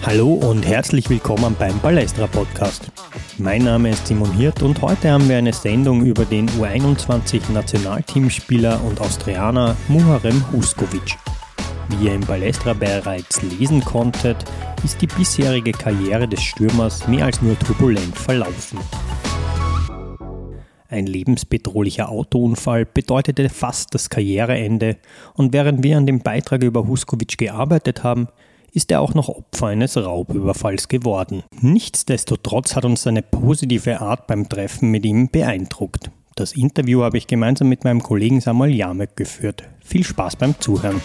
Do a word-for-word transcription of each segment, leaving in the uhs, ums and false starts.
Hallo und herzlich willkommen beim Ballestra Podcast. Mein Name ist Simon Hirt und heute haben wir eine Sendung über den U einundzwanzig Nationalteamspieler und Austrianer Muharrem Huskovic. Wie ihr im Ballestra bereits lesen konntet, ist die bisherige Karriere des Stürmers mehr als nur turbulent verlaufen. Ein lebensbedrohlicher Autounfall bedeutete fast das Karriereende und während wir an dem Beitrag über Huskovic gearbeitet haben, ist er auch noch Opfer eines Raubüberfalls geworden. Nichtsdestotrotz hat uns seine positive Art beim Treffen mit ihm beeindruckt. Das Interview habe ich gemeinsam mit meinem Kollegen Samuel Jamek geführt. Viel Spaß beim Zuhören.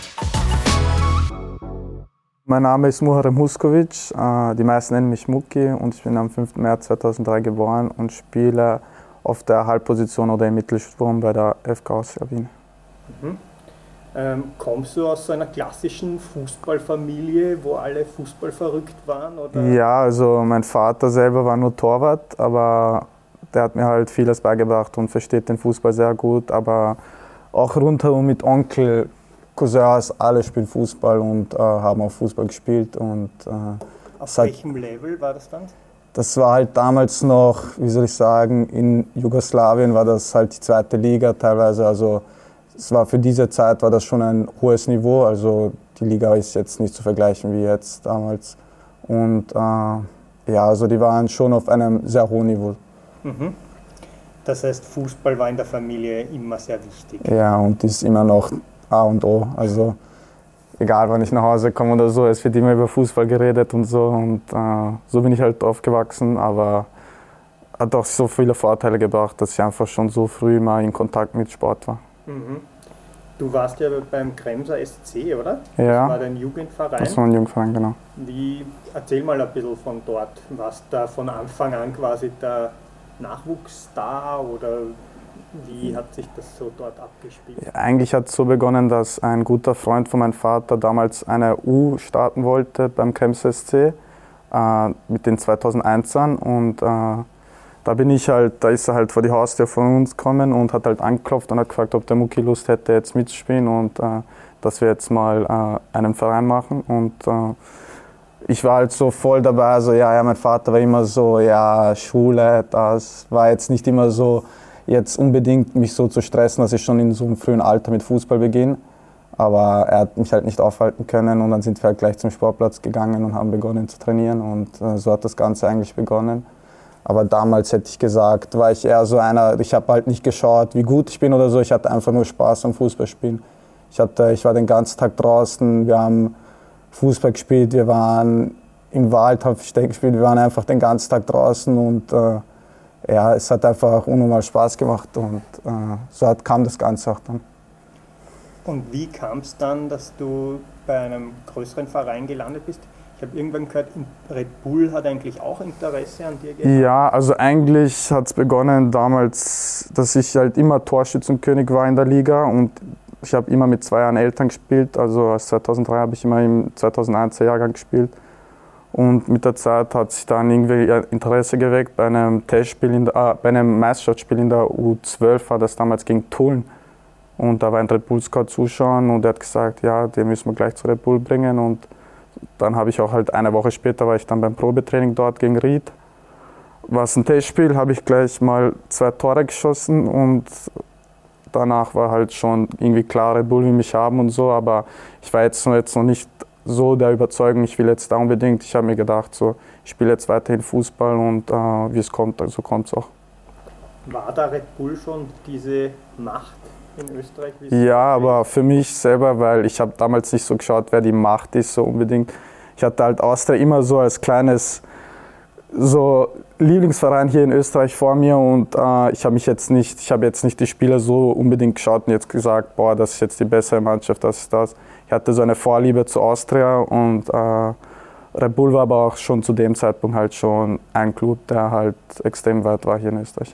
Mein Name ist Muharrem Huskovic, die meisten nennen mich Muki und ich bin am fünften März zweitausenddrei geboren und spiele auf der Halbposition oder im Mittelsturm bei der F K Austria Wien. Mhm. Ähm, kommst du aus so einer klassischen Fußballfamilie, wo alle Fußball verrückt waren? Oder? Ja, also mein Vater selber war nur Torwart, aber der hat mir halt vieles beigebracht und versteht den Fußball sehr gut. Aber auch rundherum mit Onkel, Cousins, alle spielen Fußball und äh, haben auch Fußball gespielt. Und, äh, Auf welchem hat, Level war das dann? Das war halt damals noch, wie soll ich sagen, in Jugoslawien war das halt die zweite Liga teilweise. Also es war für diese Zeit war das schon ein hohes Niveau, also die Liga ist jetzt nicht zu vergleichen wie jetzt damals. Und äh, ja, also die waren schon auf einem sehr hohen Niveau. Mhm. Das heißt, Fußball war in der Familie immer sehr wichtig. Ja, und ist immer noch A und O. Also egal, wann ich nach Hause komme oder so, es wird immer über Fußball geredet und so. Und äh, so bin ich halt aufgewachsen, aber hat auch so viele Vorteile gebracht, dass ich einfach schon so früh mal in Kontakt mit Sport war. Mhm. Du warst ja beim Kremser S C, oder? Ja. Das war dein Jugendverein. Das war ein Jugendverein, genau. Wie, erzähl mal ein bisschen von dort. Warst du da von Anfang an quasi der Nachwuchsstar oder wie hat sich das so dort abgespielt? Ja, eigentlich hat es so begonnen, dass ein guter Freund von meinem Vater damals eine U starten wollte beim Kremser S C äh, mit den zweitausendeinern und äh, Da bin ich halt, da ist er halt vor die Haustür von uns gekommen und hat halt angeklopft und hat gefragt, ob der Muki Lust hätte, jetzt mitzuspielen und äh, dass wir jetzt mal äh, einen Verein machen. Und äh, ich war halt so voll dabei, also ja, ja, mein Vater war immer so, ja, Schule, das war jetzt nicht immer so, jetzt unbedingt mich so zu stressen, dass ich schon in so einem frühen Alter mit Fußball beginne. Aber er hat mich halt nicht aufhalten können und dann sind wir halt gleich zum Sportplatz gegangen und haben begonnen zu trainieren und äh, so hat das Ganze eigentlich begonnen. Aber damals hätte ich gesagt, war ich eher so einer, ich habe halt nicht geschaut, wie gut ich bin oder so, ich hatte einfach nur Spaß am Fußballspielen. Ich, hatte, ich war den ganzen Tag draußen, wir haben Fußball gespielt, wir waren im Wald, haben Versteck gespielt, wir waren einfach den ganzen Tag draußen und äh, ja, es hat einfach unnormal Spaß gemacht und äh, so hat, kam das Ganze auch dann. Und wie kam es dann, dass du bei einem größeren Verein gelandet bist? Ich habe irgendwann gehört, Red Bull hat eigentlich auch Interesse an dir gehabt. Ja, also eigentlich hat es begonnen damals, dass ich halt immer Torschützenkönig war in der Liga und ich habe immer mit zwei Jahren Eltern gespielt. Also als zweitausenddrei habe ich immer im zweitausendeins Jahrgang gespielt. Und mit der Zeit hat sich dann irgendwie Interesse geweckt bei einem Testspiel, in der, äh, bei einem Meisterschaftsspiel in der U zwölf war das damals gegen Tulln. Und da war ein Red Bull Scout zuschauen und er hat gesagt, ja, den müssen wir gleich zu Red Bull bringen. Und dann habe ich auch halt eine Woche später war ich dann beim Probetraining dort gegen Ried. War es ein Testspiel, habe ich gleich mal zwei Tore geschossen und danach war halt schon irgendwie klar, Red Bull will mich haben und so, aber ich war jetzt noch, jetzt noch nicht so der Überzeugung, ich will jetzt da unbedingt. Ich habe mir gedacht, so, ich spiele jetzt weiterhin Fußball und äh, wie es kommt, so kommt es auch. War da Red Bull schon diese Macht in Österreich? Ja, aber für mich selber, weil ich habe damals nicht so geschaut, wer die Macht ist, so unbedingt. Ich hatte halt Austria immer so als kleines so Lieblingsverein hier in Österreich vor mir und äh, ich habe mich jetzt nicht, ich habe jetzt nicht die Spieler so unbedingt geschaut und jetzt gesagt, boah, das ist jetzt die bessere Mannschaft, das ist das. Ich hatte so eine Vorliebe zu Austria und äh, Red Bull war aber auch schon zu dem Zeitpunkt halt schon ein Club, der halt extrem weit war hier in Österreich.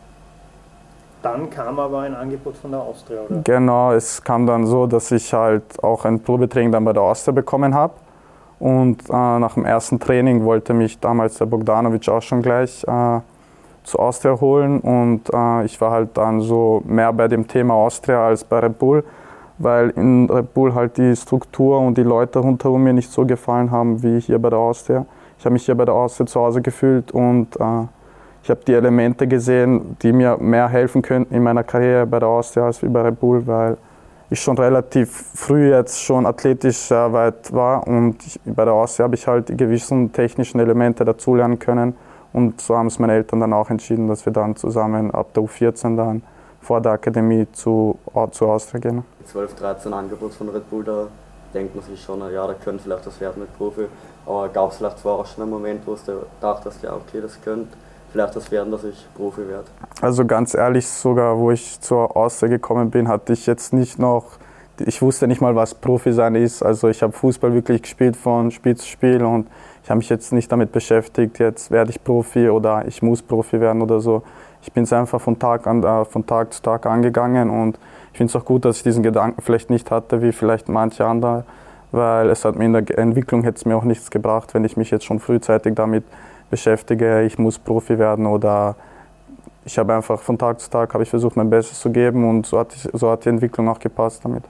Dann kam aber ein Angebot von der Austria, oder? Genau, es kam dann so, dass ich halt auch ein Probetraining dann bei der Austria bekommen habe. Und äh, nach dem ersten Training wollte mich damals der Bogdanovic auch schon gleich äh, zu Austria holen. Und äh, ich war halt dann so mehr bei dem Thema Austria als bei Red Bull, weil in Red Bull halt die Struktur und die Leute rundherum mir nicht so gefallen haben wie hier bei der Austria. Ich habe mich hier bei der Austria zu Hause gefühlt und äh, ich habe die Elemente gesehen, die mir mehr helfen könnten in meiner Karriere bei der Austria als wie bei Red Bull, weil ich schon relativ früh jetzt schon athletisch sehr weit war und ich, bei der Austria habe ich halt die gewissen technischen Elemente dazulernen können und so haben es meine Eltern dann auch entschieden, dass wir dann zusammen ab der U vierzehn dann vor der Akademie zu, zu Austria gehen. zwölf, dreizehn Angebot von Red Bull, da denkt man sich schon, ja, da könnte vielleicht das werden mit Profi, aber gab es vielleicht vorher auch schon einen Moment, wo du dachtest, ja okay, das könnte vielleicht das werden, dass ich Profi werde? Also ganz ehrlich, sogar wo ich zur Austria gekommen bin, hatte ich jetzt nicht noch, ich wusste nicht mal, was Profi sein ist. Also ich habe Fußball wirklich gespielt von Spiel zu Spiel und ich habe mich jetzt nicht damit beschäftigt, jetzt werde ich Profi oder ich muss Profi werden oder so. Ich bin es einfach von Tag, an, äh, von Tag zu Tag angegangen und ich finde es auch gut, dass ich diesen Gedanken vielleicht nicht hatte, wie vielleicht manche andere, weil es hat mir in der Entwicklung hätte es mir auch nichts gebracht, wenn ich mich jetzt schon frühzeitig damit beschäftige, ich muss Profi werden oder ich habe einfach von Tag zu Tag habe ich versucht, mein Bestes zu geben und so hat, so hat die Entwicklung auch gepasst damit.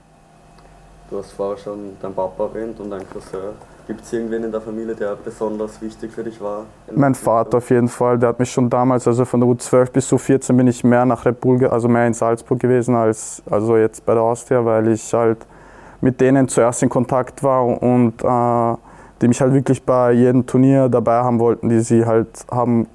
Du hast vorher schon deinen Papa erwähnt und deinen Cousin. Gibt es irgendwen in der Familie, der besonders wichtig für dich war? Mein Vater auf jeden Fall, der hat mich schon damals, also von der U zwölf bis U vierzehn bin ich mehr nach Red Bull, also mehr in Salzburg gewesen als also jetzt bei der Austria, weil ich halt mit denen zuerst in Kontakt war und äh, die mich halt wirklich bei jedem Turnier dabei haben wollten, die sie halt haben,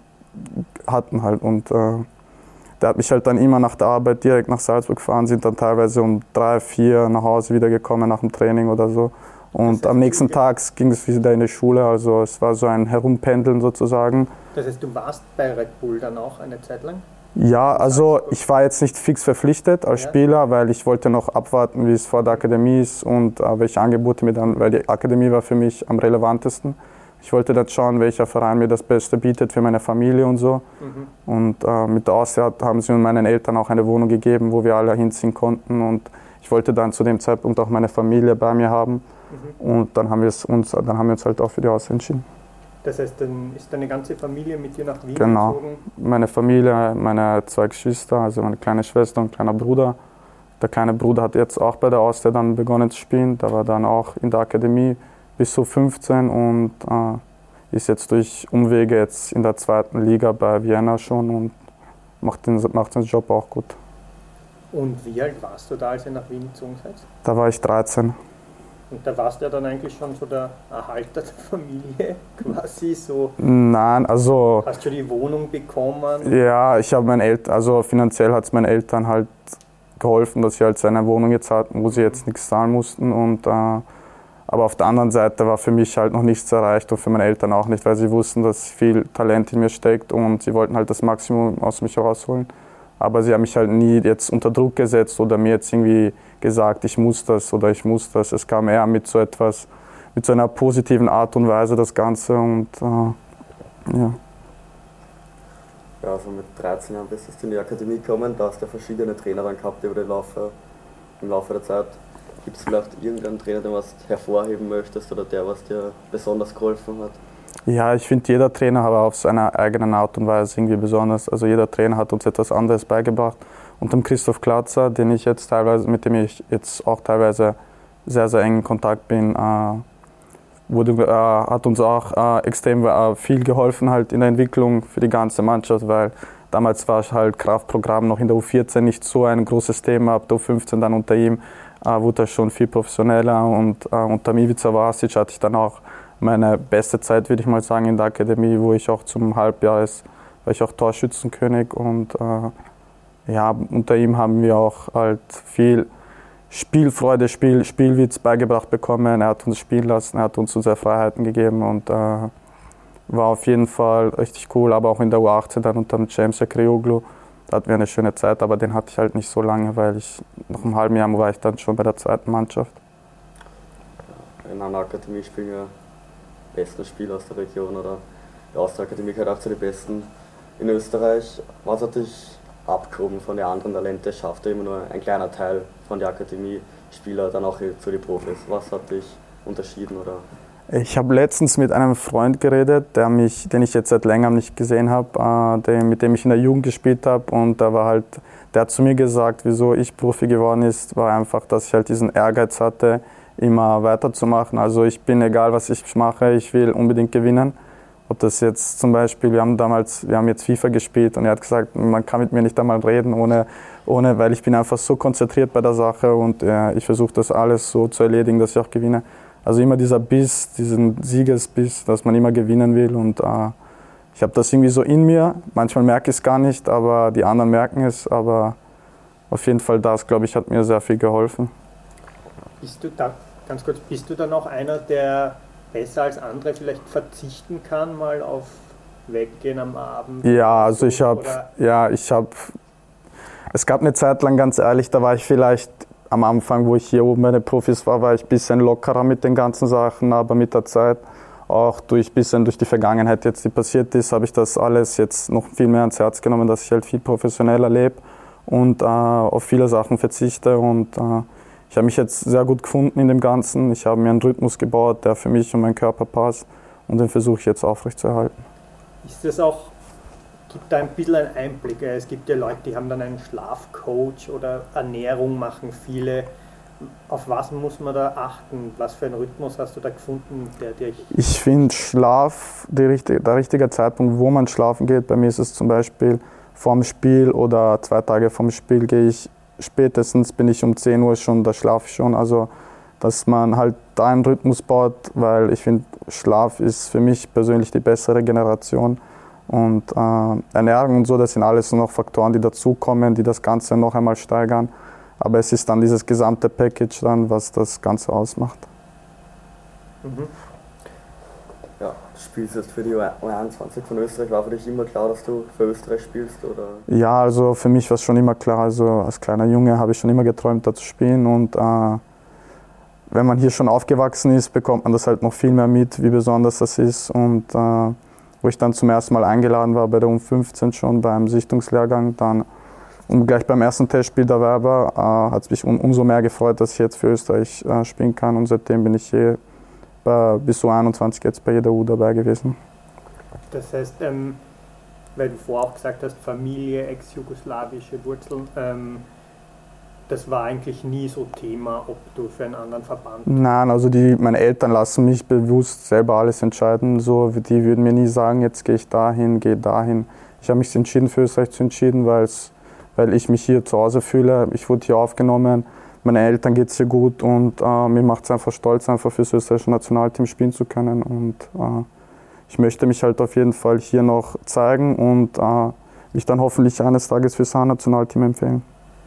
hatten halt. Und äh, der hat mich halt dann immer nach der Arbeit direkt nach Salzburg gefahren, sind dann teilweise um drei, vier nach Hause wieder gekommen nach dem Training oder so. Und am nächsten Tag ging es wieder in die Schule, also es war so ein Herumpendeln sozusagen. Das heißt, du warst bei Red Bull dann auch eine Zeit lang? Ja, also ich war jetzt nicht fix verpflichtet als ja. Spieler, weil ich wollte noch abwarten, wie es vor der Akademie ist und äh, welche Angebote mir dann, weil die Akademie war für mich am relevantesten. Ich wollte dann schauen, welcher Verein mir das Beste bietet für meine Familie und so. Mhm. Und äh, mit der Austria haben sie meinen Eltern auch eine Wohnung gegeben, wo wir alle hinziehen konnten und ich wollte dann zu dem Zeitpunkt auch meine Familie bei mir haben. Mhm. Und dann haben, wir es uns, dann haben wir uns halt auch für die Austria entschieden. Das heißt, dann ist deine ganze Familie mit dir nach Wien genau. gezogen? Genau, meine Familie, meine zwei Geschwister, also meine kleine Schwester und kleiner Bruder. Der kleine Bruder hat jetzt auch bei der Austria dann begonnen zu spielen. Der war dann auch in der Akademie bis zu fünfzehn und äh, ist jetzt durch Umwege jetzt in der zweiten Liga bei Vienna schon und macht den, macht den Job auch gut. Und wie alt warst du da, als ihr nach Wien gezogen seid? Da war ich dreizehn. Und da warst du ja dann eigentlich schon so der Erhalter der Familie, quasi so? Nein, also... Hast du die Wohnung bekommen? Ja, ich habe meinen Eltern, also finanziell hat es meinen Eltern halt geholfen, dass sie halt seine Wohnung jetzt hatten, wo sie jetzt nichts zahlen mussten. Und, äh, aber auf der anderen Seite war für mich halt noch nichts erreicht und für meine Eltern auch nicht, weil sie wussten, dass viel Talent in mir steckt und sie wollten halt das Maximum aus mich rausholen. Aber sie haben mich halt nie jetzt unter Druck gesetzt oder mir jetzt irgendwie gesagt, ich muss das oder ich muss das. Es kam eher mit so etwas, mit so einer positiven Art und Weise das Ganze und äh, ja. Ja, also mit dreizehn Jahren bist du in die Akademie gekommen, da hast du verschiedene Trainer dann gehabt über den Laufe, im Laufe der Zeit. Gibt es vielleicht irgendeinen Trainer, den du hervorheben möchtest oder der, was dir besonders geholfen hat? Ja, ich finde, jeder Trainer hat auf seine eigene Art und Weise irgendwie besonders. Also jeder Trainer hat uns etwas anderes beigebracht. Und dem Christoph Klatzer, den ich jetzt teilweise, mit dem ich jetzt auch teilweise sehr, sehr eng in Kontakt bin, äh, wurde, äh, hat uns auch äh, extrem äh, viel geholfen halt in der Entwicklung für die ganze Mannschaft, weil damals war halt Kraftprogramm noch in der U vierzehn nicht so ein großes Thema. Ab der U fünfzehn dann unter ihm äh, wurde das schon viel professioneller und äh, unter Ivica Vasic hatte ich dann auch meine beste Zeit, würde ich mal sagen, in der Akademie, wo ich auch zum Halbjahr ist, war ich auch Torschützenkönig und äh, ja, unter ihm haben wir auch halt viel Spielfreude, Spiel, Spielwitz beigebracht bekommen. Er hat uns spielen lassen, er hat uns unsere Freiheiten gegeben und äh, war auf jeden Fall richtig cool. Aber auch in der U achtzehn dann unter James Akrioglu, da hatten wir eine schöne Zeit, aber den hatte ich halt nicht so lange, weil ich nach einem halben Jahr war ich dann schon bei der zweiten Mannschaft. In einer Akademie spielen wir besten Spieler aus der Region oder die Austria-Akademie gehört auch zu den besten in Österreich. Was hat dich abgehoben von den anderen Talenten? Schafft ja immer nur ein kleiner Teil von der Akademie-Spieler dann auch zu den Profis. Was hat dich unterschieden? Oder? Ich habe letztens mit einem Freund geredet, der mich, den ich jetzt seit längerem nicht gesehen habe, äh, mit dem ich in der Jugend gespielt habe. Und der war halt, der hat zu mir gesagt, wieso ich Profi geworden ist, war einfach, dass ich halt diesen Ehrgeiz hatte, immer weiterzumachen. Also ich bin, egal was ich mache, ich will unbedingt gewinnen. Ob das jetzt zum Beispiel, wir haben damals, wir haben jetzt FIFA gespielt und er hat gesagt, man kann mit mir nicht einmal reden, ohne, ohne, weil ich bin einfach so konzentriert bei der Sache und äh, ich versuche das alles so zu erledigen, dass ich auch gewinne. Also immer dieser Biss, diesen Siegesbiss, dass man immer gewinnen will und äh, ich habe das irgendwie so in mir. Manchmal merke ich es gar nicht, aber die anderen merken es. Aber auf jeden Fall das, glaube ich, hat mir sehr viel geholfen. Bist du da, ganz kurz, bist du dann auch einer, der besser als andere vielleicht verzichten kann, mal auf Weggehen am Abend? Ja, also ich habe, ja, ich habe, es gab eine Zeit lang, ganz ehrlich, da war ich vielleicht am Anfang, wo ich hier oben bei den Profis war, war ich ein bisschen lockerer mit den ganzen Sachen, aber mit der Zeit, auch durch bisschen durch die Vergangenheit jetzt, die passiert ist, habe ich das alles jetzt noch viel mehr ans Herz genommen, dass ich halt viel professioneller lebe und äh, auf viele Sachen verzichte und äh, ich habe mich jetzt sehr gut gefunden in dem Ganzen. Ich habe mir einen Rhythmus gebaut, der für mich und meinen Körper passt und den versuche ich jetzt aufrechtzuerhalten. Ist das auch, gibt da ein bisschen einen Einblick? Es gibt ja Leute, die haben dann einen Schlafcoach oder Ernährung machen viele. Auf was muss man da achten? Was für einen Rhythmus hast du da gefunden, der dir... Ich finde Schlaf, die richtige, der richtige Zeitpunkt, wo man schlafen geht. Bei mir ist es zum Beispiel vorm Spiel oder zwei Tage vorm Spiel gehe ich, spätestens bin ich um zehn Uhr schon, da schlafe ich schon. Also dass man halt da einen Rhythmus baut, weil ich finde, Schlaf ist für mich persönlich die bessere Generation. Und äh, Ernährung und so, das sind alles noch Faktoren, die dazukommen, die das Ganze noch einmal steigern. Aber es ist dann dieses gesamte Package dann, was das Ganze ausmacht. Mhm. Ja, du spielst jetzt für die U einundzwanzig von Österreich. War für dich immer klar, dass du für Österreich spielst? Oder? Ja, also für mich war es schon immer klar. Also als kleiner Junge habe ich schon immer geträumt, da zu spielen. Und äh, wenn man hier schon aufgewachsen ist, bekommt man das halt noch viel mehr mit, wie besonders das ist. Und äh, wo ich dann zum ersten Mal eingeladen war bei der U fünfzehn schon beim Sichtungslehrgang, dann und gleich beim ersten Testspiel der Werber äh, hat es mich um, umso mehr gefreut, dass ich jetzt für Österreich äh, spielen kann und seitdem bin ich hier bei, bis U einundzwanzig jetzt bei jeder U dabei gewesen. Das heißt, ähm, weil du vorher auch gesagt hast, Familie, ex-jugoslawische Wurzeln, ähm, das war eigentlich nie so Thema, ob du für einen anderen Verband... Nein, also die, meine Eltern lassen mich bewusst selber alles entscheiden. So, die würden mir nie sagen, jetzt gehe ich dahin, gehe dahin. Ich habe mich entschieden, für Österreich zu entscheiden, weil's, weil ich mich hier zu Hause fühle. Ich wurde hier aufgenommen, meinen Eltern geht es hier gut und äh, mir macht es einfach stolz, einfach für das österreichische Nationalteam spielen zu können. Und äh, ich möchte mich halt auf jeden Fall hier noch zeigen und äh, mich dann hoffentlich eines Tages für das Nationalteam empfehlen.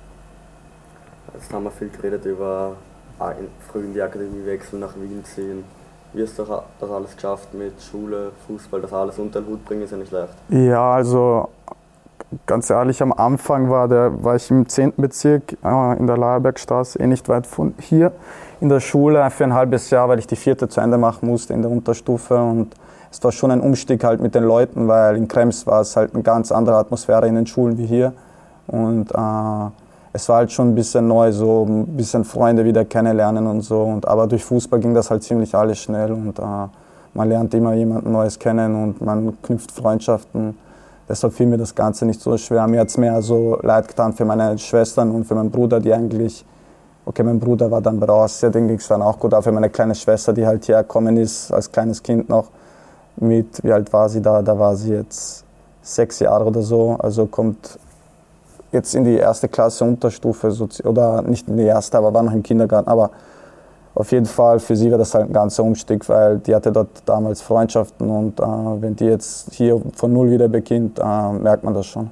Jetzt haben wir viel geredet über in früh in die Akademie wechseln, nach Wien ziehen. Wie hast du das alles geschafft mit Schule, Fußball, das alles unter den Hut bringen, ist ja nicht leicht. Ja, also ganz ehrlich, am Anfang war, der, war ich im zehnten Bezirk äh, in der Leierbergstraße, eh nicht weit von hier, in der Schule für ein halbes Jahr, weil ich die vierte zu Ende machen musste in der Unterstufe. Und es war schon ein Umstieg halt mit den Leuten, weil in Krems war es halt eine ganz andere Atmosphäre in den Schulen wie hier. Und äh, es war halt schon ein bisschen neu, so ein bisschen Freunde wieder kennenlernen und so. Und, aber durch Fußball ging das halt ziemlich alles schnell und äh, man lernt immer jemanden Neues kennen und man knüpft Freundschaften. Deshalb fiel mir das Ganze nicht so schwer. Mir hat es mehr so leid getan für meine Schwestern und für meinen Bruder, die eigentlich, okay, mein Bruder war dann bei der Austria, den ging es dann auch gut, auch für meine kleine Schwester, die halt hierher gekommen ist, als kleines Kind noch. Mit, wie alt war sie da? Da war sie jetzt sechs Jahre oder so, also kommt jetzt in die erste Klasse Unterstufe, oder nicht in die erste, aber war noch im Kindergarten. Aber auf jeden Fall, für sie war das halt ein ganzer Umstieg, weil die hatte dort damals Freundschaften und äh, wenn die jetzt hier von Null wieder beginnt, äh, merkt man das schon.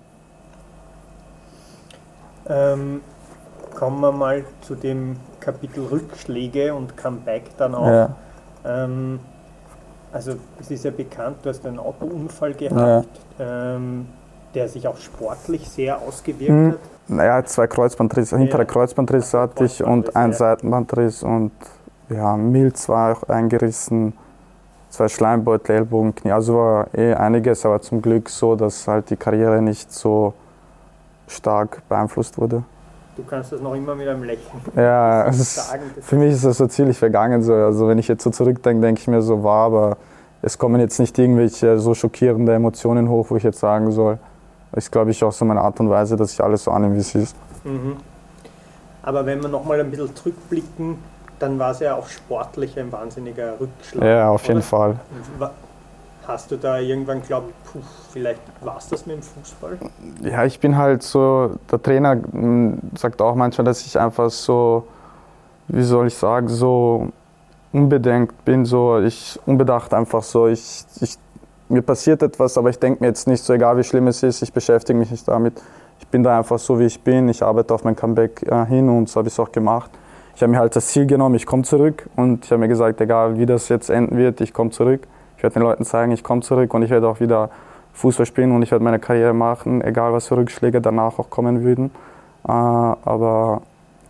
Ähm, kommen wir mal zu dem Kapitel Rückschläge und Comeback dann auch. Ja. Ähm, also es ist ja bekannt, du hast einen Autounfall gehabt. Ja. Ähm, der sich auch sportlich sehr ausgewirkt hm. hat? Naja, zwei Kreuzbandrisse, ja. hintere Kreuzbandrisse ja, hatte ich und ein ja. Seitenbandriss und ja, Milz war auch eingerissen, zwei Schleimbeutel, Ellbogen, Knie, also war eh einiges, aber zum Glück so, dass halt die Karriere nicht so stark beeinflusst wurde. Du kannst das noch immer mit einem Lächeln ja, es ist, sagen. Für mich ist das so ziemlich vergangen. So. Also wenn ich jetzt so zurückdenke, denke ich mir so, war, aber es kommen jetzt nicht irgendwelche so schockierende Emotionen hoch, wo ich jetzt sagen soll. Das ist, glaube ich, auch so meine Art und Weise, dass ich alles so annehme, wie es ist. Mhm. Aber wenn wir nochmal ein bisschen zurückblicken, dann war es ja auch sportlich ein wahnsinniger Rückschlag. Ja, auf jeden oder? Fall. Hast du da irgendwann geglaubt, puh, vielleicht war es das mit dem Fußball? Ja, ich bin halt so, der Trainer sagt auch manchmal, dass ich einfach so, wie soll ich sagen, so unbedenkt bin, so ich unbedacht einfach so. Ich, ich, mir passiert etwas, aber ich denke mir jetzt nicht so, egal wie schlimm es ist, ich beschäftige mich nicht damit. Ich bin da einfach so, wie ich bin, ich arbeite auf mein Comeback äh, hin und so habe ich es auch gemacht. Ich habe mir halt das Ziel genommen, ich komme zurück und ich habe mir gesagt, egal wie das jetzt enden wird, ich komme zurück. Ich werde den Leuten zeigen, ich komme zurück und ich werde auch wieder Fußball spielen und ich werde meine Karriere machen, egal was für Rückschläge danach auch kommen würden. Äh, aber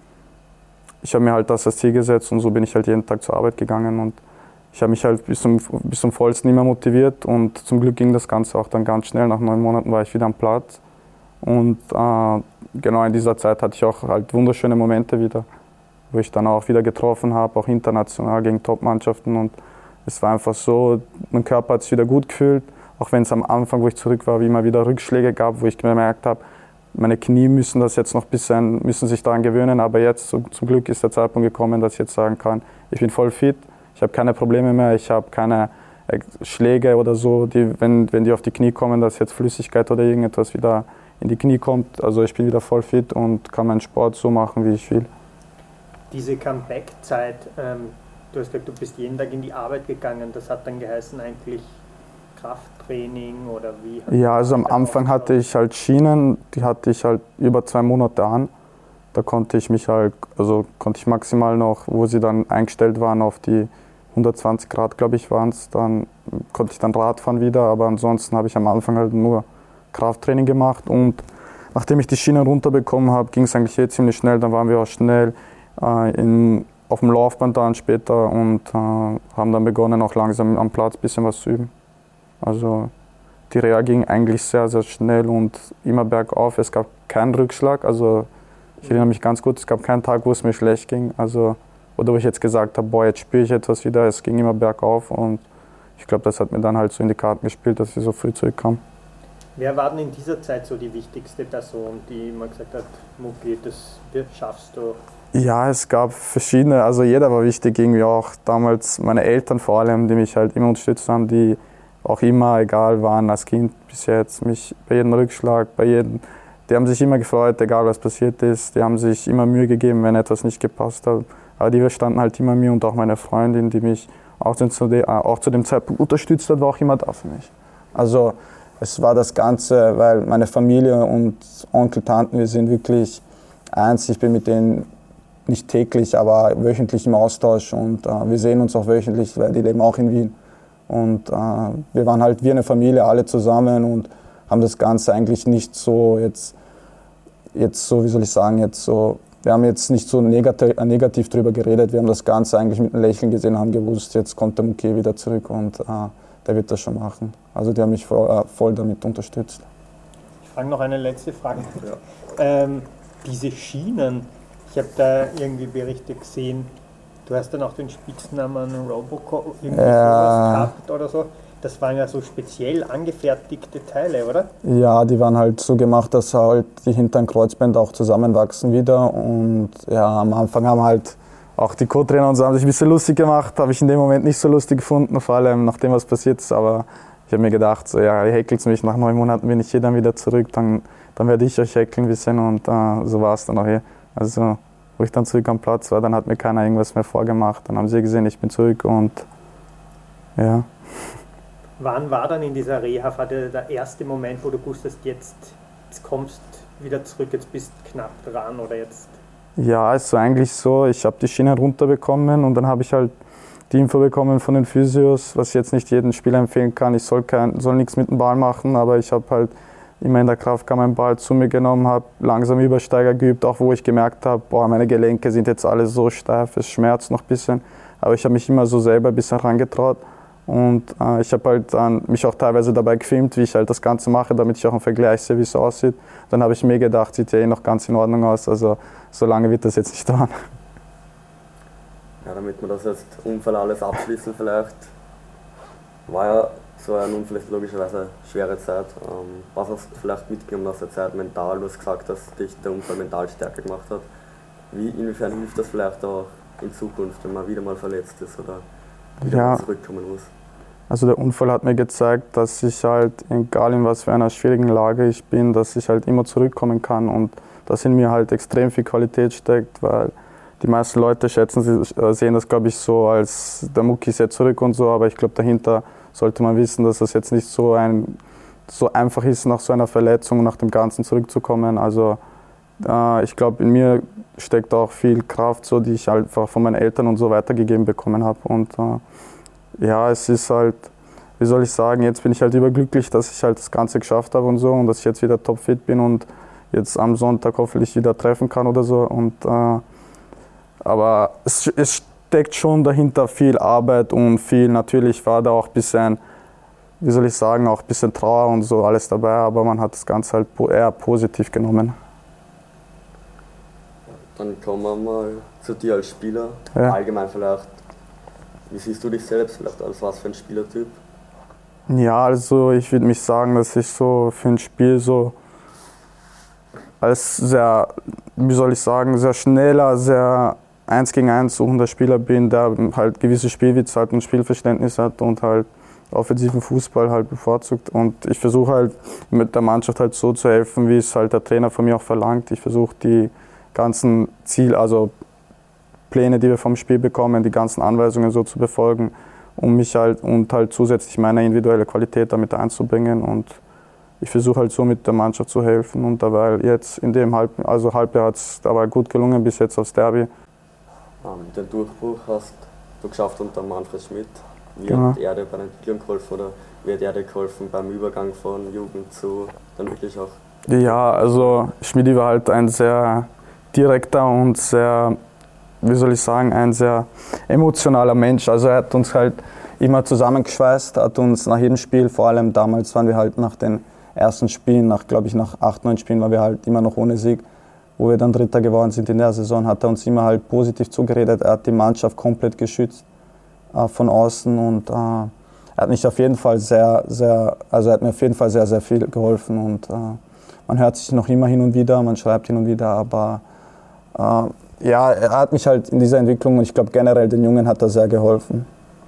ich habe mir halt das als Ziel gesetzt und so bin ich halt jeden Tag zur Arbeit gegangen und ich habe mich halt bis zum, bis zum Vollsten immer motiviert und zum Glück ging das Ganze auch dann ganz schnell. Nach neun Monaten war ich wieder am Platz und äh, genau in dieser Zeit hatte ich auch halt wunderschöne Momente wieder, wo ich dann auch wieder getroffen habe, auch international gegen Top-Mannschaften und es war einfach so, mein Körper hat sich wieder gut gefühlt, auch wenn es am Anfang, wo ich zurück war, wie immer wieder Rückschläge gab, wo ich gemerkt habe, meine Knie müssen das jetzt noch ein bisschen, müssen sich daran gewöhnen, aber jetzt so, zum Glück ist der Zeitpunkt gekommen, dass ich jetzt sagen kann, ich bin voll fit, ich habe keine Probleme mehr, ich habe keine Schläge oder so, die, wenn, wenn die auf die Knie kommen, dass jetzt Flüssigkeit oder irgendetwas wieder in die Knie kommt. Also ich bin wieder voll fit und kann meinen Sport so machen, wie ich will. Diese Comeback-Zeit, ähm, du hast gesagt, du bist jeden Tag in die Arbeit gegangen, das hat dann geheißen eigentlich Krafttraining oder wie? Ja, also am Anfang hatte ich halt Schienen, die hatte ich halt über zwei Monate an. Da konnte ich mich halt, also konnte ich maximal noch, wo sie dann eingestellt waren auf die hundertzwanzig Grad, glaube ich, waren es, dann konnte ich dann Radfahren wieder, aber ansonsten habe ich am Anfang halt nur Krafttraining gemacht und nachdem ich die Schienen runterbekommen habe, ging es eigentlich eh ziemlich schnell, dann waren wir auch schnell äh, in, auf dem Laufband dann später und äh, haben dann begonnen, auch langsam am Platz ein bisschen was zu üben. Also die Reha ging eigentlich sehr, sehr schnell und immer bergauf, es gab keinen Rückschlag, also ich erinnere mich ganz gut, es gab keinen Tag, wo es mir schlecht ging, also oder wo ich jetzt gesagt habe, boah, jetzt spüre ich etwas wieder, es ging immer bergauf und ich glaube, das hat mir dann halt so in die Karten gespielt, dass ich so früh zurückkam. Wer war denn in dieser Zeit so die wichtigste Person, die immer gesagt hat, Mucki, das schaffst du? Ja, es gab verschiedene, also jeder war wichtig, irgendwie auch damals meine Eltern vor allem, die mich halt immer unterstützt haben, die auch immer, egal waren als Kind bis jetzt, mich bei jedem Rückschlag, bei jedem, die haben sich immer gefreut, egal was passiert ist, die haben sich immer Mühe gegeben, wenn etwas nicht gepasst hat. Aber die standen halt immer mir und auch meine Freundin, die mich auch zu, dem, auch zu dem Zeitpunkt unterstützt hat, war auch immer da für mich. Also es war das Ganze, weil meine Familie und Onkel, Tanten, wir sind wirklich eins. Ich bin mit denen nicht täglich, aber wöchentlich im Austausch und äh, wir sehen uns auch wöchentlich, weil die leben auch in Wien. Und äh, wir waren halt wie eine Familie, alle zusammen und haben das Ganze eigentlich nicht so jetzt, jetzt so, wie soll ich sagen, jetzt so, wir haben jetzt nicht so negativ, negativ drüber geredet, wir haben das Ganze eigentlich mit einem Lächeln gesehen, haben gewusst, jetzt kommt der Mucki wieder zurück und äh, der wird das schon machen. Also die haben mich voll, äh, voll damit unterstützt. Ich frage noch eine letzte Frage. Ja. Ähm, diese Schienen, ich habe da irgendwie Berichte gesehen, du hast dann auch den Spitznamen Robocop irgendwie ja. sowas gehabt oder so. Das waren ja so speziell angefertigte Teile, oder? Ja, die waren halt so gemacht, dass halt die hinteren Kreuzbänder auch zusammenwachsen wieder. Und ja, am Anfang haben halt auch die Co-Trainer und so haben sich ein bisschen lustig gemacht. Habe ich in dem Moment nicht so lustig gefunden, vor allem nachdem was passiert ist. Aber ich habe mir gedacht, so, ja, ihr häkelt mich, nach neun Monaten bin ich hier dann wieder zurück, dann, dann werde ich euch häkeln ein bisschen. Und äh, so war es dann auch hier. Also, wo ich dann zurück am Platz war, dann hat mir keiner irgendwas mehr vorgemacht. Dann haben sie gesehen, ich bin zurück und ja. Wann war dann in dieser Reha-Phase der erste Moment, wo du wusstest, jetzt, jetzt kommst wieder zurück, jetzt bist du knapp dran oder jetzt? Ja, es war eigentlich so, ich habe die Schiene runterbekommen und dann habe ich halt die Info bekommen von den Physios, was ich jetzt nicht jedem Spieler empfehlen kann. Ich soll, kein, soll nichts mit dem Ball machen, aber ich habe halt immer in der Kraftkammer einen Ball zu mir genommen, habe langsam Übersteiger geübt, auch wo ich gemerkt habe, boah, meine Gelenke sind jetzt alle so steif, es schmerzt noch ein bisschen. Aber ich habe mich immer so selber ein bisschen herangetraut. Und äh, ich habe halt dann mich auch teilweise dabei gefilmt, wie ich halt das Ganze mache, damit ich auch einen Vergleich sehe, wie es so aussieht. Dann habe ich mir gedacht, sieht ja eh noch ganz in Ordnung aus, also so lange wird das jetzt nicht dauern. Ja, damit wir das jetzt Unfall alles abschließen vielleicht, war ja so ein Unfall logischerweise eine schwere Zeit. Ähm, was hast du vielleicht mitgenommen aus der Zeit mental? Du hast gesagt, dass dich der Unfall mental stärker gemacht hat. Wie, inwiefern hilft das vielleicht auch in Zukunft, wenn man wieder mal verletzt ist oder wieder ja. mal zurückkommen muss? Also der Unfall hat mir gezeigt, dass ich halt, egal in was für einer schwierigen Lage ich bin, dass ich halt immer zurückkommen kann und dass in mir halt extrem viel Qualität steckt, weil die meisten Leute schätzen, sehen das, glaube ich, so als der Mucki ist jetzt zurück und so, aber ich glaube, dahinter sollte man wissen, dass das jetzt nicht so, ein, so einfach ist, nach so einer Verletzung, nach dem Ganzen zurückzukommen. Also äh, ich glaube, in mir steckt auch viel Kraft, so, die ich einfach von meinen Eltern und so weitergegeben bekommen habe. Und äh, ja, es ist halt, wie soll ich sagen, jetzt bin ich halt überglücklich, dass ich halt das Ganze geschafft habe und so und dass ich jetzt wieder topfit bin und jetzt am Sonntag hoffentlich wieder treffen kann oder so. Und, äh, aber es, es steckt schon dahinter viel Arbeit und viel, natürlich war da auch ein bisschen, wie soll ich sagen, auch ein bisschen Trauer und so alles dabei, aber man hat das Ganze halt eher positiv genommen. Dann kommen wir mal zu dir als Spieler. Ja. Allgemein vielleicht, wie siehst du dich selbst vielleicht als was für ein Spielertyp? Ja, also ich würde mich sagen, dass ich so für ein Spiel so als sehr, wie soll ich sagen, sehr schneller, sehr eins gegen eins suchender Spieler bin, der halt gewisse Spielwitze hat und Spielverständnis hat und halt offensiven Fußball halt bevorzugt. Und ich versuche halt mit der Mannschaft halt so zu helfen, wie es halt der Trainer von mir auch verlangt. Ich versuche die ganzen Ziel, also Pläne, die wir vom Spiel bekommen, die ganzen Anweisungen so zu befolgen, um mich halt und halt zusätzlich meine individuelle Qualität damit einzubringen. Und ich versuche halt so mit der Mannschaft zu helfen. Und dabei jetzt in dem Halb, also Halbjahr hat es dabei gut gelungen, bis jetzt aufs Derby. Ähm, den Durchbruch hast du geschafft unter Manfred Schmidt. Wie Genau. hat er dir bei der Entwicklung geholfen oder wie hat er dir geholfen beim Übergang von Jugend zu dann wirklich auch? Ja, also Schmidi war halt ein sehr direkter und sehr, wie soll ich sagen, ein sehr emotionaler Mensch. Also er hat uns halt immer zusammengeschweißt, hat uns nach jedem Spiel, vor allem damals waren wir halt nach den ersten Spielen, nach glaube ich nach acht, neun Spielen waren wir halt immer noch ohne Sieg, wo wir dann Dritter geworden sind in der Saison, hat er uns immer halt positiv zugeredet. Er hat die Mannschaft komplett geschützt äh, von außen und äh, er hat mich auf jeden Fall sehr, sehr, also er hat mir auf jeden Fall sehr, sehr viel geholfen und äh, man hört sich noch immer hin und wieder, man schreibt hin und wieder, aber äh, ja, er hat mich halt in dieser Entwicklung und ich glaube generell den Jungen hat er sehr geholfen.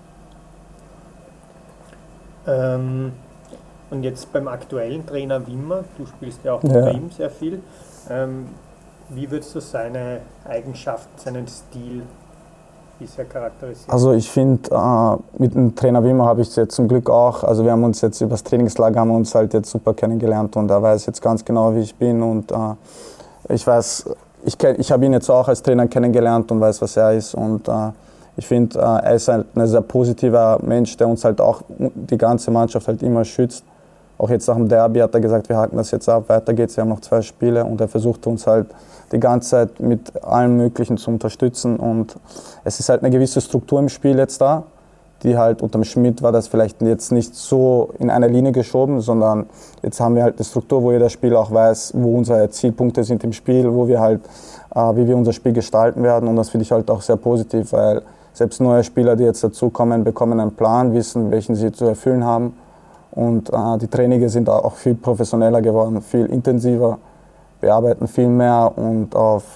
Ähm, und jetzt beim aktuellen Trainer Wimmer, du spielst ja auch Ja. bei ihm sehr viel. Ähm, wie würdest du seine Eigenschaften, seinen Stil bisher charakterisieren? Also ich finde, äh, mit dem Trainer Wimmer habe ich es jetzt zum Glück auch, also wir haben uns jetzt über das Trainingslager haben wir uns halt jetzt super kennengelernt und er weiß jetzt ganz genau, wie ich bin und äh, ich weiß, ich, ich habe ihn jetzt auch als Trainer kennengelernt und weiß, was er ist und äh, ich finde, äh, er ist halt ein sehr positiver Mensch, der uns halt auch die ganze Mannschaft halt immer schützt. Auch jetzt nach dem Derby hat er gesagt, wir haken das jetzt ab, weiter geht's, wir haben noch zwei Spiele und er versucht uns halt die ganze Zeit mit allem Möglichen zu unterstützen und es ist halt eine gewisse Struktur im Spiel jetzt da, die halt unter dem Schmidt war das vielleicht jetzt nicht so in einer Linie geschoben, sondern jetzt haben wir halt eine Struktur, wo jeder Spieler auch weiß, wo unsere Zielpunkte sind im Spiel, wo wir halt, äh, wie wir unser Spiel gestalten werden und das finde ich halt auch sehr positiv, weil selbst neue Spieler, die jetzt dazukommen, bekommen einen Plan, wissen, welchen sie zu erfüllen haben. Und äh, die Trainings sind auch viel professioneller geworden, viel intensiver. Wir arbeiten viel mehr und auf,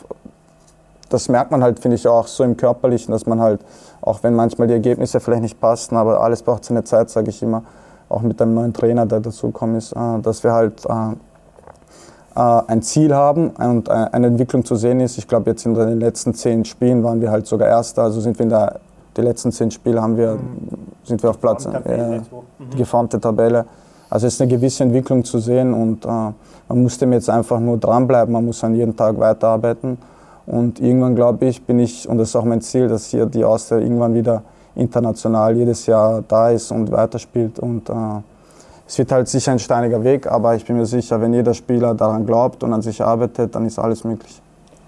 das merkt man halt, finde ich, auch so im Körperlichen, dass man halt, auch wenn manchmal die Ergebnisse vielleicht nicht passen, aber alles braucht seine Zeit, sage ich immer, auch mit einem neuen Trainer, der dazugekommen ist, äh, dass wir halt äh, äh, ein Ziel haben und äh, eine Entwicklung zu sehen ist. Ich glaube, jetzt in den letzten zehn Spielen waren wir halt sogar Erster, also sind wir in der, die letzten zehn Spiele haben wir, sind wir auf Platz, äh, die geformte Tabelle. Also es ist eine gewisse Entwicklung zu sehen und äh, man muss dem jetzt einfach nur dranbleiben, man muss an jeden Tag weiterarbeiten und irgendwann glaube ich, bin ich, und das ist auch mein Ziel, dass hier die Austria irgendwann wieder international jedes Jahr da ist und weiterspielt und äh, es wird halt sicher ein steiniger Weg, aber ich bin mir sicher, wenn jeder Spieler daran glaubt und an sich arbeitet, dann ist alles möglich.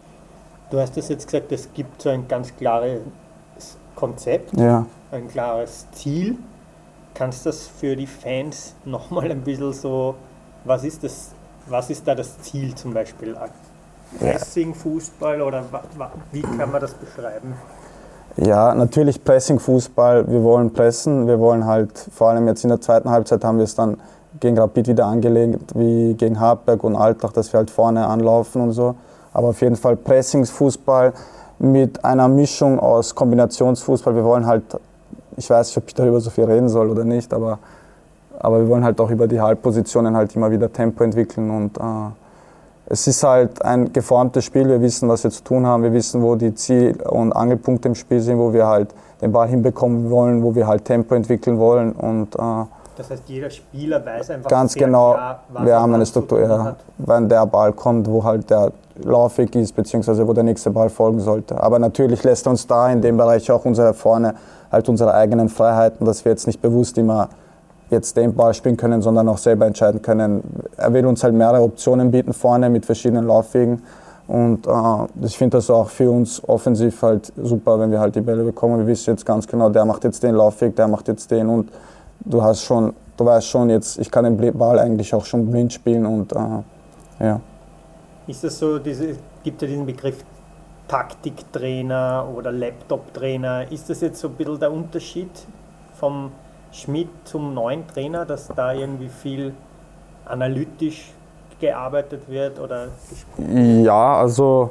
Du hast es jetzt gesagt, es gibt so ein ganz klares Konzept, Ja. ein klares Ziel. Kannst du das für die Fans nochmal ein bisschen so, was ist das, was ist da das Ziel zum Beispiel? Pressing, Fußball oder wa, wa, wie kann man das beschreiben? Ja, natürlich Pressing, Fußball, wir wollen pressen, wir wollen halt, vor allem jetzt in der zweiten Halbzeit haben wir es dann gegen Rapid wieder angelegt, wie gegen Hartberg und Altach, dass wir halt vorne anlaufen und so. Aber auf jeden Fall Pressingsfußball mit einer Mischung aus Kombinationsfußball. Wir wollen halt, ich weiß nicht, ob ich darüber so viel reden soll oder nicht, aber, aber wir wollen halt auch über die Halbpositionen halt immer wieder Tempo entwickeln. Und äh, es ist halt ein geformtes Spiel, wir wissen, was wir zu tun haben, wir wissen, wo die Ziel- und Angelpunkte im Spiel sind, wo wir halt den Ball hinbekommen wollen, wo wir halt Tempo entwickeln wollen. Und, äh, das heißt, jeder Spieler weiß einfach ganz sehr genau, klar, was wir er haben eine zu Struktur, tun ja, hat. wenn der Ball kommt, wo halt der Laufweg ist, beziehungsweise wo der nächste Ball folgen sollte. Aber natürlich lässt uns da in dem Bereich auch unsere vorne halt unsere eigenen Freiheiten, dass wir jetzt nicht bewusst immer jetzt den Ball spielen können, sondern auch selber entscheiden können. Er will uns halt mehrere Optionen bieten vorne mit verschiedenen Laufwegen. Und äh, ich finde das auch für uns offensiv halt super, wenn wir halt die Bälle bekommen. Wir wissen jetzt ganz genau, der macht jetzt den Laufweg, der macht jetzt den und du hast schon, du weißt schon jetzt, ich kann den Ball eigentlich auch schon blind spielen und äh, ja. Ist das so, diese, gibt ja diesen Begriff Taktiktrainer oder Laptop-Trainer. Ist das jetzt so ein bisschen der Unterschied vom Schmidt zum neuen Trainer, dass da irgendwie viel analytisch gearbeitet wird oder gespielt? Ja, also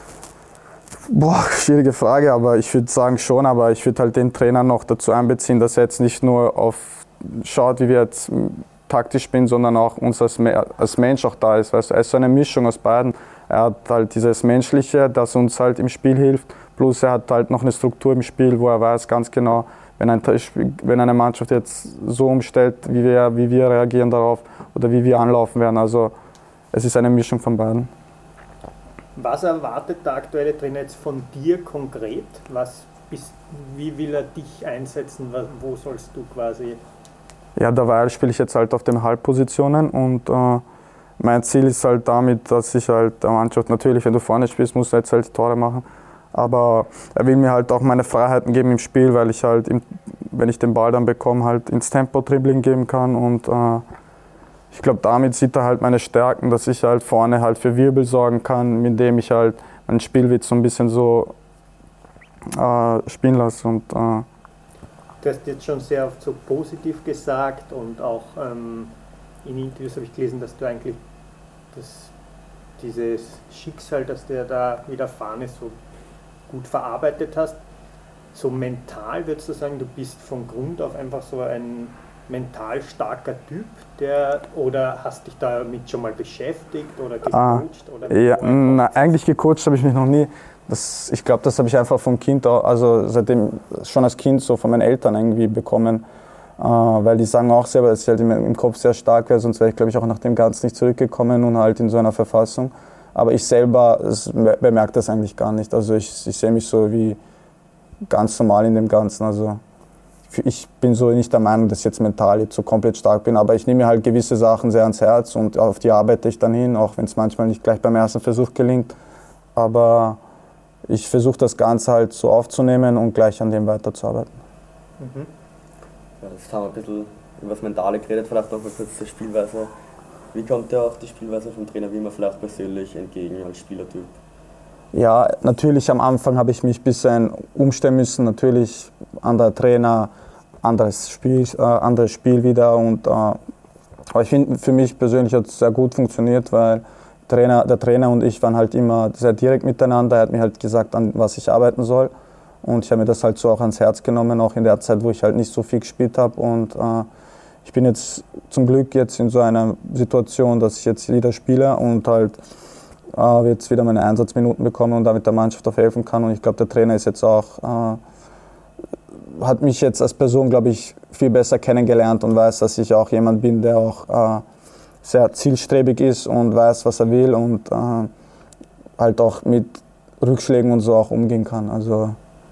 boah, schwierige Frage, aber ich würde sagen schon, aber ich würde halt den Trainer noch dazu einbeziehen, dass er jetzt nicht nur auf schaut, wie wir jetzt taktisch spielen, sondern auch uns als, als Mensch auch da ist. Weißt du, er ist so eine Mischung aus beiden. Er hat halt dieses Menschliche, das uns halt im Spiel hilft, plus er hat halt noch eine Struktur im Spiel, wo er weiß ganz genau, wenn, ein, wenn eine Mannschaft jetzt so umstellt, wie wir, wie wir reagieren darauf oder wie wir anlaufen werden. Also es ist eine Mischung von beiden. Was erwartet der aktuelle Trainer jetzt von dir konkret? Was bist, wie will er dich einsetzen? Wo sollst du quasi... Ja, derweil spiele ich jetzt halt auf den Halbpositionen und äh, mein Ziel ist halt damit, dass ich halt der Mannschaft, natürlich, wenn du vorne spielst, musst du jetzt halt die Tore machen, aber er will mir halt auch meine Freiheiten geben im Spiel, weil ich halt, im, wenn ich den Ball dann bekomme, halt ins Tempo-Dribbling geben kann und äh, ich glaube, damit sieht er halt meine Stärken, dass ich halt vorne halt für Wirbel sorgen kann, mit dem ich halt meinen Spielwitz so ein bisschen so äh, spielen lasse und äh, du hast jetzt schon sehr oft so positiv gesagt und auch ähm, in Interviews habe ich gelesen, dass du eigentlich das, dieses Schicksal, das dir da widerfahren ist, so gut verarbeitet hast. So mental würdest du sagen, du bist von Grund auf einfach so ein mental starker Typ, der, oder hast dich damit schon mal beschäftigt oder gecoacht? Ah, oder ja, na, eigentlich gecoacht habe ich mich noch nie. Das, ich glaube, das habe ich einfach vom Kind, also seitdem schon als Kind so von meinen Eltern irgendwie bekommen, äh, weil die sagen auch selber, dass ich halt im, im Kopf sehr stark wäre, sonst wäre ich, glaube ich, auch nach dem Ganzen nicht zurückgekommen und halt in so einer Verfassung. Aber ich selber bemerke das eigentlich gar nicht. Also ich, ich sehe mich so wie ganz normal in dem Ganzen. Also ich bin so nicht der Meinung, dass ich jetzt mental jetzt so komplett stark bin, aber ich nehme mir halt gewisse Sachen sehr ans Herz und auf die arbeite ich dann hin, auch wenn es manchmal nicht gleich beim ersten Versuch gelingt. Aber ich versuche das Ganze halt so aufzunehmen und gleich an dem weiterzuarbeiten. Mhm. Ja, jetzt haben wir ein bisschen über das Mentale geredet, vielleicht noch mal kurz zur Spielweise. Wie kommt dir auch die Spielweise vom Trainer Wimmer vielleicht persönlich entgegen als Spielertyp? Ja, natürlich am Anfang habe ich mich ein bisschen umstellen müssen. Natürlich anderer Trainer, anderes Spiel, äh, anderes Spiel wieder. Und, äh, aber ich finde, für mich persönlich hat es sehr gut funktioniert, weil Trainer, der Trainer und ich waren halt immer sehr direkt miteinander. Er hat mir halt gesagt, an was ich arbeiten soll. Und ich habe mir das halt so auch ans Herz genommen, auch in der Zeit, wo ich halt nicht so viel gespielt habe. Und äh, ich bin jetzt zum Glück jetzt in so einer Situation, dass ich jetzt wieder spiele und halt äh, jetzt wieder meine Einsatzminuten bekomme und damit der Mannschaft auch helfen kann. Und ich glaube, der Trainer ist jetzt auch, äh, hat mich jetzt als Person, glaube ich, viel besser kennengelernt und weiß, dass ich auch jemand bin, der auch äh, sehr zielstrebig ist und weiß, was er will und äh, halt auch mit Rückschlägen und so auch umgehen kann. Also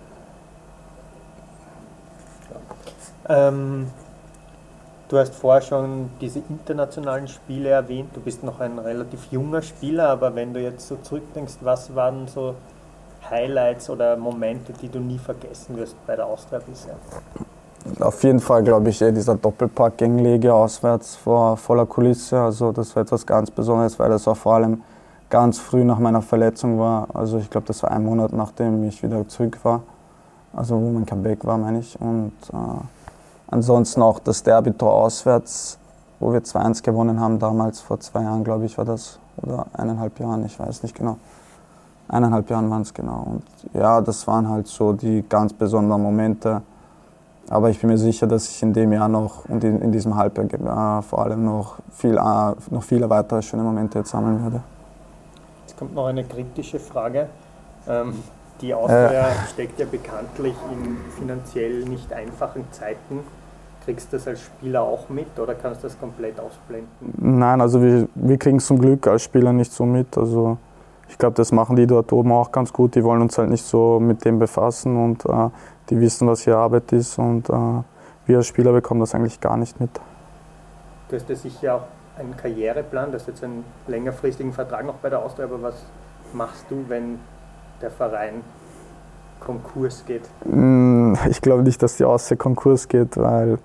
ähm, du hast vorher schon diese internationalen Spiele erwähnt. Du bist noch ein relativ junger Spieler, aber wenn du jetzt so zurückdenkst, was waren so Highlights oder Momente, die du nie vergessen wirst bei der Austria bisher? Auf jeden Fall, glaube ich, eh dieser Doppelpack gegen Legia auswärts vor voller Kulisse. Also das war etwas ganz Besonderes, weil das auch vor allem ganz früh nach meiner Verletzung war. Also ich glaube, das war ein Monat, nachdem ich wieder zurück war. Also wo mein Comeback war, meine ich. Und äh, ansonsten auch das Derby-Tor auswärts, wo wir zwei eins gewonnen haben, damals vor zwei Jahren, glaube ich, war das. Oder eineinhalb Jahren, ich weiß nicht genau. Eineinhalb Jahren waren es genau. Und ja, das waren halt so die ganz besonderen Momente. Aber ich bin mir sicher, dass ich in dem Jahr noch und in, in diesem Halbjahr äh, vor allem noch, viel, äh, noch viele weitere schöne Momente jetzt sammeln werde. Jetzt kommt noch eine kritische Frage. Ähm, die Austria äh. steckt ja bekanntlich in finanziell nicht einfachen Zeiten. Kriegst du das als Spieler auch mit oder kannst du das komplett ausblenden? Nein, also wir, wir kriegen es zum Glück als Spieler nicht so mit. Also ich glaube, das machen die dort oben auch ganz gut. Die wollen uns halt nicht so mit dem befassen und äh, die wissen, was hier Arbeit ist und äh, wir als Spieler bekommen das eigentlich gar nicht mit. Du hast ja sicher auch einen Karriereplan, du hast jetzt einen längerfristigen Vertrag noch bei der Austria, aber was machst du, wenn der Verein Konkurs geht? Ich glaube nicht, dass die Austria Konkurs geht, weil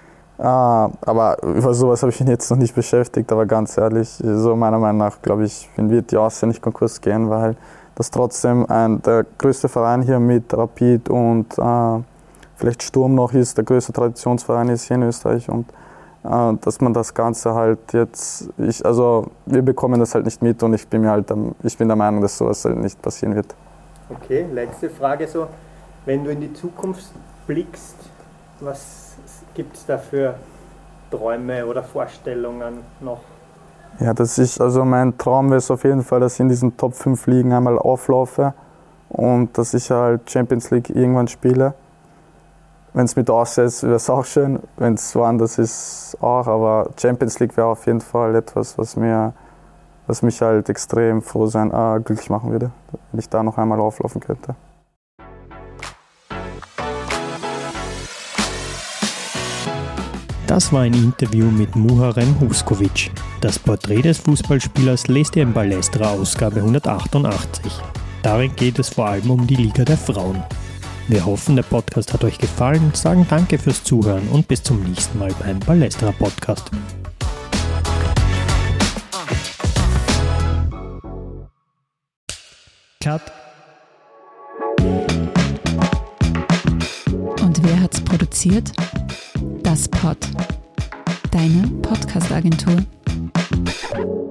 Ah, aber über sowas habe ich mich jetzt noch nicht beschäftigt, aber ganz ehrlich, so meiner Meinung nach, glaube ich, wird die Austria nicht Konkurs gehen, weil das trotzdem ein, der größte Verein hier mit Rapid und äh, vielleicht Sturm noch ist, der größte Traditionsverein ist hier in Österreich und äh, dass man das Ganze halt jetzt, ich, also wir bekommen das halt nicht mit und ich bin mir halt, ich bin der Meinung, dass sowas halt nicht passieren wird. Okay, letzte Frage so, wenn du in die Zukunft blickst, was gibt es da für Träume oder Vorstellungen noch? Ja, das ist, also mein Traum wäre es auf jeden Fall, dass ich in diesen Top fünf Ligen einmal auflaufe und dass ich halt Champions League irgendwann spiele. Wenn es mit Austria ist, wäre es auch schön, wenn es woanders ist auch, aber Champions League wäre auf jeden Fall etwas, was, mir, was mich halt extrem froh sein, äh, glücklich machen würde, wenn ich da noch einmal auflaufen könnte. Das war ein Interview mit Muharrem Huskovic. Das Porträt des Fußballspielers lest ihr in Ballestra Ausgabe hundertachtundachtzig. Darin geht es vor allem um die Liga der Frauen. Wir hoffen, der Podcast hat euch gefallen, sagen danke fürs Zuhören und bis zum nächsten Mal beim Ballestra Podcast. Cut. Und wer hat's produziert? Das Pod, deine Podcast-Agentur.